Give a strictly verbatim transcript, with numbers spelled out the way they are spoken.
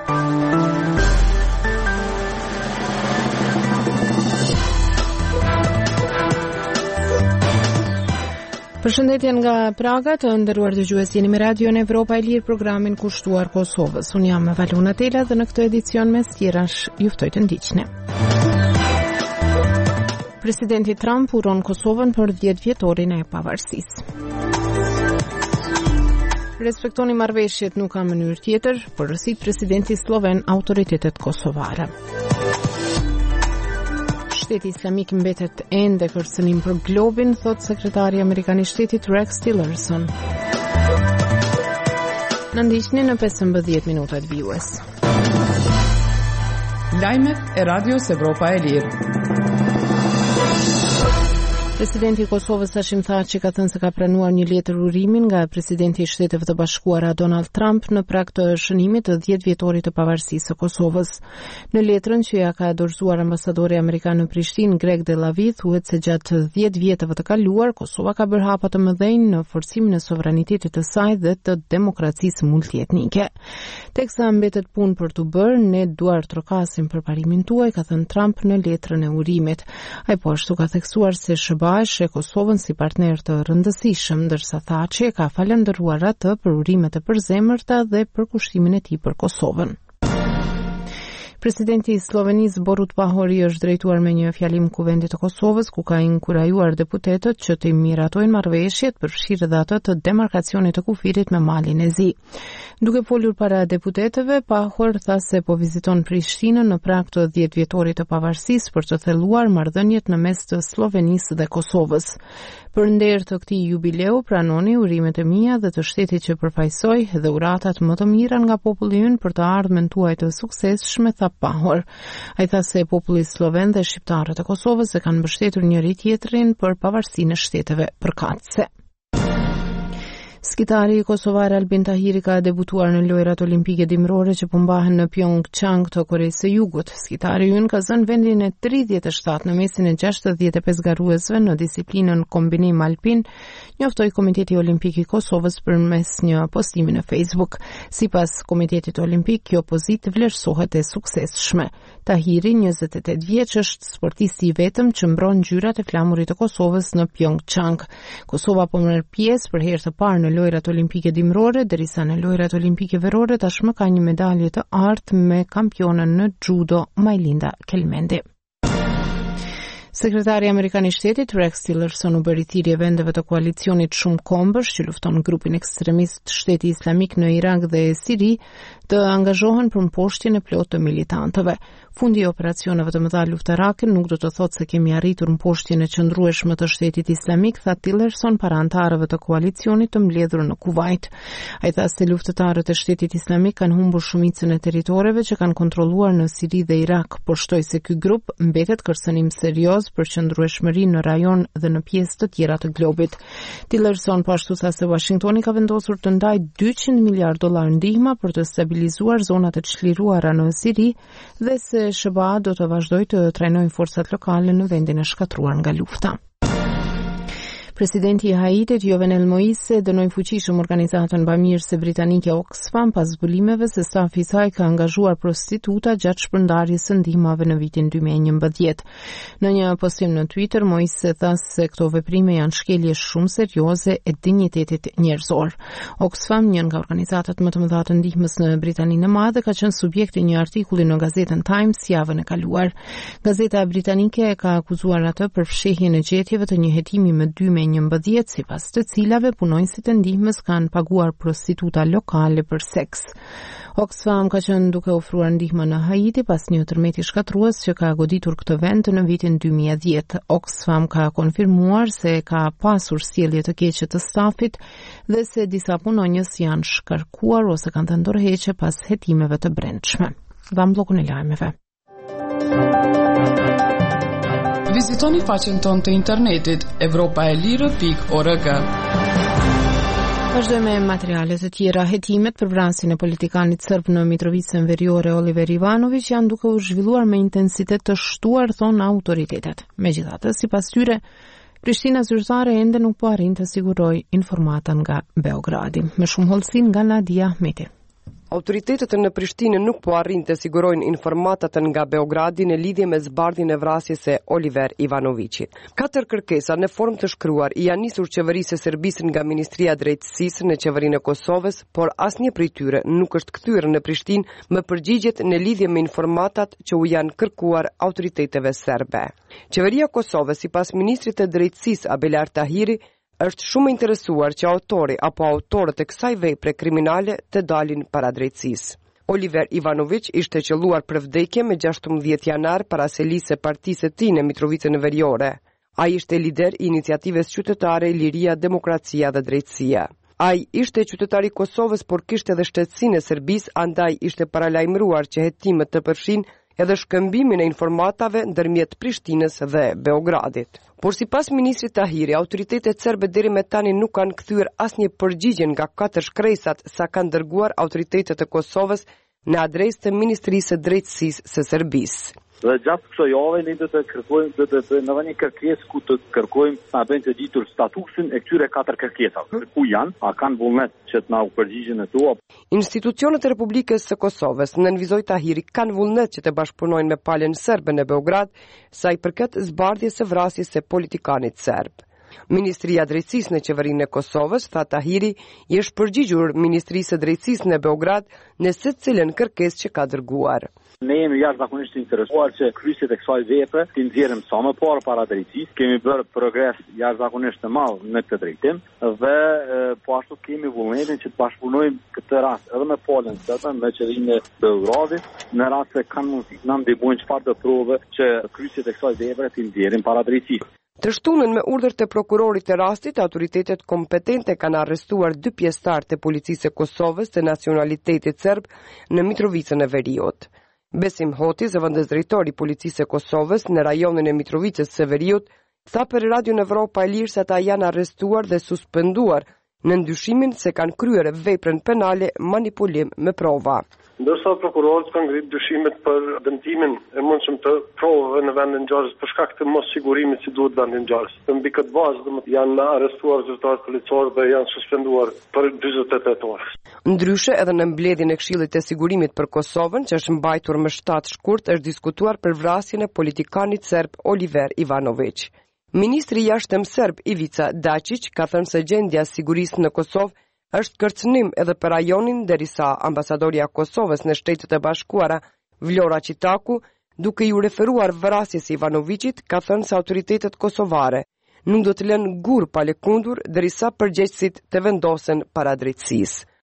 Përshëndetje nga Praga, të nderuar dëgjues, jeni me Radion Evropa e Lirë, programin kushtuar Kosovës. Unë jam Valuna Tela dhe në këtë edicion mes tjerash juftoj të ndiqni. Presidenti Trump uron Kosovën për dhjetë vjetorin e pavarësisë. Respektoni marrëveshjet, nuk ka mënyrë tjetër, porësit presidenti sloven autoritetet kosovare. Shteti Islamik mbetet ende kërcënim për globin, thot sekretari amerikan i shtetit Rex Tillerson. Në ndiqni në pesëmbëdhjetë minutat vijues. Lajmet e Radios Evropa e Lirë. Presidenti i Kosovës Hashim Thaçi ka thënë se ka pranuar një letër urimi nga presidenti i Shteteve të Bashkuara Donald Trump në prag të shënimit të dhjetë vjetorit të pavarësisë së Kosovës. Në letrën që ja ka dorëzuar ambasadori amerikan në Prishtinë, Greg Delavi, thuhet se gjatë dhjetë vjetëve të kaluar, Kosova ka bërë hapa të mëdhenj në forcimin e sovranitetit të saj dhe të demokracisë multietnike. Teksa mbetet punë për të bërë, ne duar trokasim për parimin tuaj, ka thënë Trump në letrën e urimit. Ai po ashtu ka theksuar se SHBA e Kosovën si partner të rëndësishëm, ndërsa Thaçi ka falendëruar atë për urimet e përzemërta dhe për kushtimin e tij për Kosovën. Presidenti i Slovenisë Borut Pahori është drejtuar me një fjalim kuvendit të Kosovës, ku ka inkurajuar deputetët që të miratojnë marrëveshjet, përfshirë edhe atë të demarkacionit të kufirit me Malin e Zi. Duke folur para deputetëve, Pahor tha se po viziton Prishtinën në prag të dhjetë vjetorit të pavarësisë për të thelluar marrëdhëniet në mes të Slovenisë dhe Kosovës. Për nder të këtij jubileu, pranoni urimet e mia dhe të shtetit që përfaqësoj dhe uratat më të mira nga populli ynë për të ardhmen tuaj të suksesshme, tha Pahor. Ai tha se populli sloven dhe shqiptarët e Kosovës e kanë mbështetur njëri tjetrin për pavarësinë e shteteve përkatëse. Skitari kosovar Albin Tahiri ka debutuar në lojrat olimpike dimrore që po mbahen në Pyeongchang të Koresë së Jugut. Skitari ynë ka zënë vendin e tridhjetë e shtatë në mesin e gjashtëdhjetë e pesë garuesve në disiplinën kombinim alpin, njoftoi Komiteti Olimpik i Kosovës përmes një postimi në Facebook. Sipas Komitetit Olimpik, kjo pozitë vlerësohet e suksesshme. Tahiri, njëzet e tetë vjeç, është sportisti i vetëm që mbron ngjyrat e flamurit të Kosovës në Pyeongchang. Kosova po merr pjesë për herë të parë në lojrat olimpike dimrore, derisa në lojrat olimpike verore tashmë ka një medalje të artë me kampionën në judo Majlinda Kelmendi. Sekretari amerikan i shtetit Rex Tillerson u bëri thirrje vendeve të koalicionit shumë kombësh që lufton grupin ekstremist Shteti Islamik në Irak dhe Siri të angazhohen për mposhtjen e plotë të militantëve. Fundi i operacioneve të mëdha luftarake nuk do të thotë se kemi arritur mposhtjen e qëndrueshme të Shtetit Islamik, tha Tillerson para antarëve të koalicionit të mbledhur në Kuvajt. Ai tha se luftëtarët e Shtetit Islamik kanë humbur shumicën e territoreve që kanë kontrolluar në Siri dhe Irak, por shtoi se ky grup mbetet kërcënim serioz për qëndrueshmëri në rajon dhe në pjesë të tjera të globit. Tillerson po ashtu tha se Washingtoni ka vendosur të ndajë dyqind miliardë dollar ndihma për të stabilizuar zonat e çliruara në Siri dhe se S B A do të vazhdojë të trajnojë forcat lokale në vendin e shkatruar nga lufta. Presidenti i Haitit Jovenel Moise dënoi fuqishëm organizatën bamirëse britanike Oxfam pas zbulimeve se stafi i saj ka angazhuar prostituta gjatë shpërndarjes së ndihmave në vitin dy mijë e njëmbëdhjetë. Në një postim në Twitter, Moise tha se këto veprime janë shkelje shumë serioze e dinjitetit njerëzor. Oxfam, një nga organizatat më të mëdha të ndihmës në Britaninë e Madhe, ka qenë subjekt i një artikulli në gazetën Times javën e kaluar. Gazeta britanike e ka akuzuar atë për fshehjen e gjetjeve të një hetimi me dy me njëmbëdhjetë, sipas të cilave punonjësit e ndihmës kanë paguar prostituta lokale për seks. Oxfam ka qenë duke ofruar ndihmë në Haiti pas një tërmeti shkatrues që ka goditur këtë vend në vitin dy mijë e dhjetë. Oxfam ka konfirmuar se ka pasur sjellje të keqe të stafit dhe se disa punonjës janë shkarkuar ose kanë të ndorëheqe pas hetimeve të brendshme. Dham bllokun e lajmeve. Vizitoni faqen tonë të internetit evropa e lirë pikë org. Vazhdojmë me materiale të tjera. Hetimet për vrasjen e politikanit serb në Mitrovicën Veriore Oliver Ivanović janë duke u zhvilluar me intensitet të shtuar, thonë autoritetet. Megjithatë, sipas tyre, Prishtina zyrtare ende nuk po arrin të sigurojë informata nga Beogradi. Me shumë hollësi nga Nadia Ahmeti. Autoritetet në Prishtinë nuk po arrin të sigurojnë informatat nga Beogradi në lidhje me zbardhjen e vrasjes së Oliver Ivanovićit. Katër kërkesa në formë të shkruar i janë nisur qeverisë së Serbisë nga Ministria e Drejtësisë në qeverinë e Kosovës, por asnjë prej tyre nuk është kthyer në Prishtinë me përgjigjet në lidhje me informatat që u janë kërkuar autoriteteve serbe. Qeveria e Kosovës, sipas ministrit të Drejtësisë Abelar Tahiri, është shumë interesuar që autori apo autorët e kësaj vepre kriminale të dalin para drejtësisë. Oliver Ivanović ishte qelluar për vdekje me gjashtëmbëdhjetë janar para selisë së partisë së tij në Mitrovicën Veriore. Ai ishte lider i iniciativës qytetare Liria, Demokracia dhe Drejtësia. Ai ishte qytetar i Kosovës, por kishte edhe shtetësinë e Serbisë, andaj ishte paralajmëruar që hetimet të përfshin edhe shkëmbimin e informatave ndërmjet Prishtinës dhe Beogradit. Por sipas ministrit Tahiri, autoritetet serbe deri me tani nuk kanë kthyer asnjë përgjigje nga katër shkresat sa kanë dërguar autoritetet e Kosovës në adresë të Ministrisë së Drejtësisë së Serbisë. Dhe gjatë kësaj jave ne do të kërkojmë do të bëjmë edhe një kërkesë ku të kërkojmë na bëjnë të ditur statusin e këtyre katër kërkesave. Ku janë? A kanë vullnet që të na u përgjigjen ato? Institucionet e Republikës së Kosovës, nënvizoi Tahiri, kanë vullnet që të bashkëpunojnë me palën serbe në Beograd sa i përket zbardhjes së vrasjes së politikanit serb. Ministria e Drejtësisë në qeverinë e Kosovës, tha Tahiri, i është përgjigjur Ministrisë së Drejtësisë në Beograd në secilën kërkesë që ka dërguar. Ne jemi jashtëzakonisht të interesuar që kryesjet e kësaj vepre të nxjerrim sa më parë para drejtësisë. Kemi bërë progres jashtëzakonisht të madh në këtë drejtim dhe po ashtu kemi vullnetin që të bashkëpunojmë këtë rast edhe me palën serbe, me qeverinë e Beogradit, në rast se kanë mundësi na ndihmojnë çfarë të provë që kryesjet e kësaj vepre të nxjerrim para drejtësisë. Të shtunën me urdhër të prokurorit të rastit, autoritetet kompetente kanë arrestuar dy pjesëtar të policisë së Kosovës të nacionalitetit serb në Mitrovicën e Veriut. Besim Hoti, zëvendës drejtor i policisë së Kosovës në rajonin e Mitrovicës së Veriut, tha për Radio Evropa e Lirë se ata janë arrestuar dhe suspenduar në ndyshimin se kanë kryer veprën penale manipulim me prova. Ndërsa prokurorët kanë ngritur dyshimet për dëmtimin e mundshëm të provave në vendin e ngjarjes për shkak të mos sigurimit si duhet vendin e ngjarjes. Mbi këtë bazë domethënë janë arrestuar zyrtarët policorë dhe janë suspenduar për dyzet e tetë orë. Ndryshe edhe në mbledhjen e Këshillit të Sigurimit për Kosovën, që është mbajtur më shtatë shkurt, është diskutuar për vrasjen e politikanit serb Oliver Ivanović. Ministri i jashtëm serb Ivica Dačić ka thënë se gjendja e sigurisë në Kosovë është kërcënim edhe për rajonin, derisa ambasadorja e Kosovës në Shtetet e Bashkuara, Vlora Qitaku, duke ju referuar vrasjes së Ivanovićit, ka thënë se autoritetet kosovare nuk do të lënë gur pa lëkundur derisa përgjegjësit të vendosen para drejtësisë.